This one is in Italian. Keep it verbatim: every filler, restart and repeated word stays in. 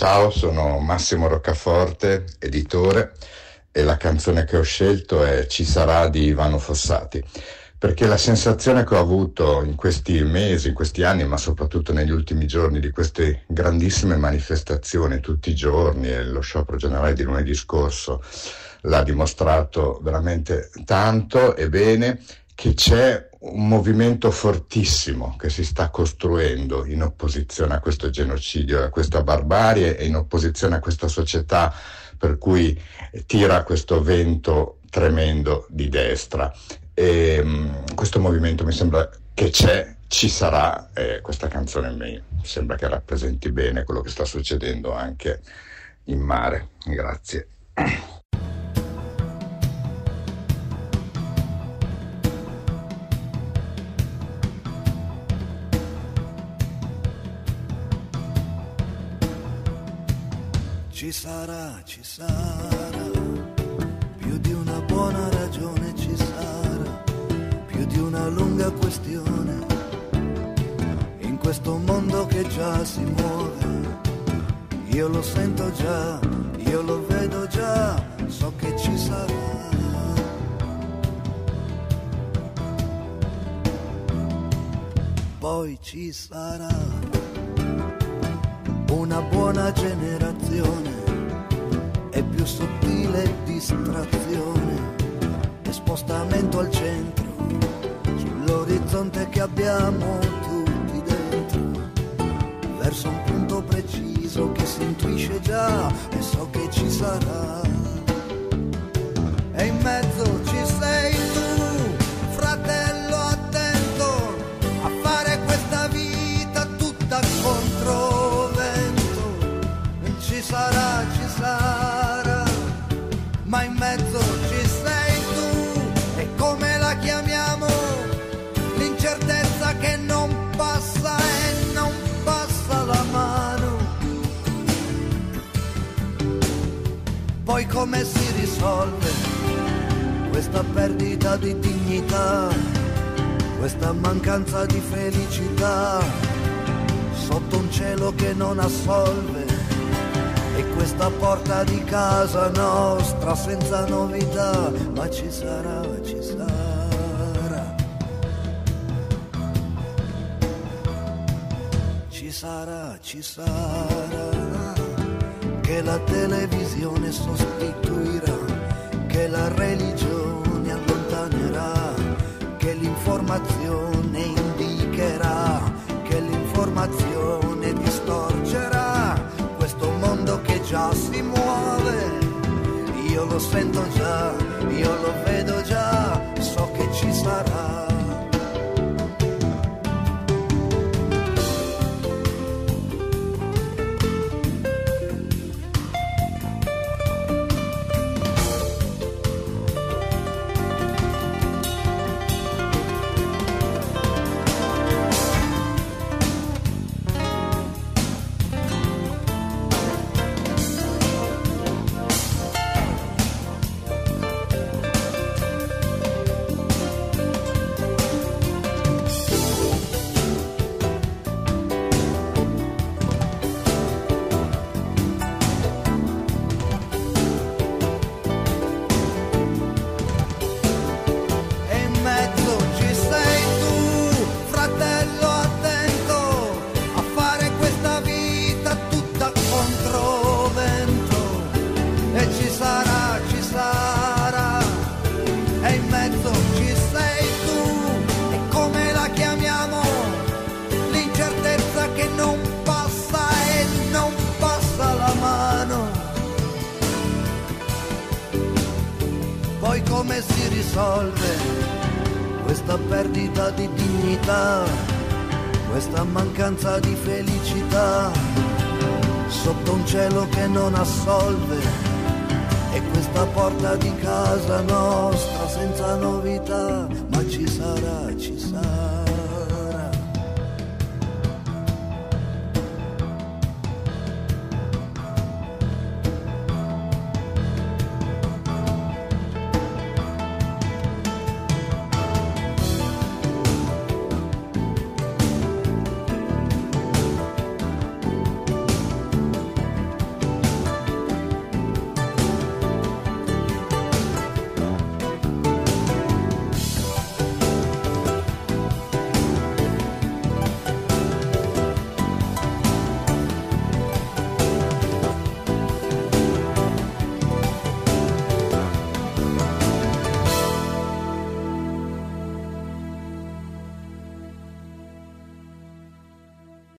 Ciao, sono Massimo Roccaforte, editore, e la canzone che ho scelto è Ci sarà di Ivano Fossati, perché la sensazione che ho avuto in questi mesi, in questi anni, ma soprattutto negli ultimi giorni, di queste grandissime manifestazioni tutti i giorni, e lo sciopero generale di lunedì scorso l'ha dimostrato veramente tanto e bene, che c'è un movimento fortissimo che si sta costruendo in opposizione a questo genocidio, a questa barbarie, e in opposizione a questa società per cui tira questo vento tremendo di destra. E um, questo movimento mi sembra che c'è, ci sarà, e questa canzone mi sembra che rappresenti bene quello che sta succedendo anche in mare. Grazie. Ci sarà, ci sarà, più di una buona ragione ci sarà, più di una lunga questione, in questo mondo che già si muove, io lo sento già, io lo vedo già, so che ci sarà. Poi ci sarà una buona generazione e più sottile distrazione e spostamento al centro sull'orizzonte che abbiamo tutti dentro, verso un punto preciso che si intuisce già e so che ci sarà. E in mezzo ci sei tu, fratello attento a fare questa vita tutta contro. Ci sarà, ci sarà, ma in mezzo ci sei tu, e come la chiamiamo? L'incertezza che non passa e non passa la mano. Poi come si risolve questa perdita di dignità, questa mancanza di felicità, sotto un cielo che non assolve, e questa porta di casa nostra senza novità, ma ci sarà, ci sarà, ci sarà, ci sarà, che la televisione sostituirà, che la religione allontanerà, che l'informazione indicherà, che l'informazione distorcerà questo mondo che già si muove. Io lo sento già, io lo vedo già, so che ci sarà. Come si risolve questa perdita di dignità, questa mancanza di felicità, sotto un cielo che non assolve, e questa porta di casa nostra senza novità, ma ci sarà, ci sarà.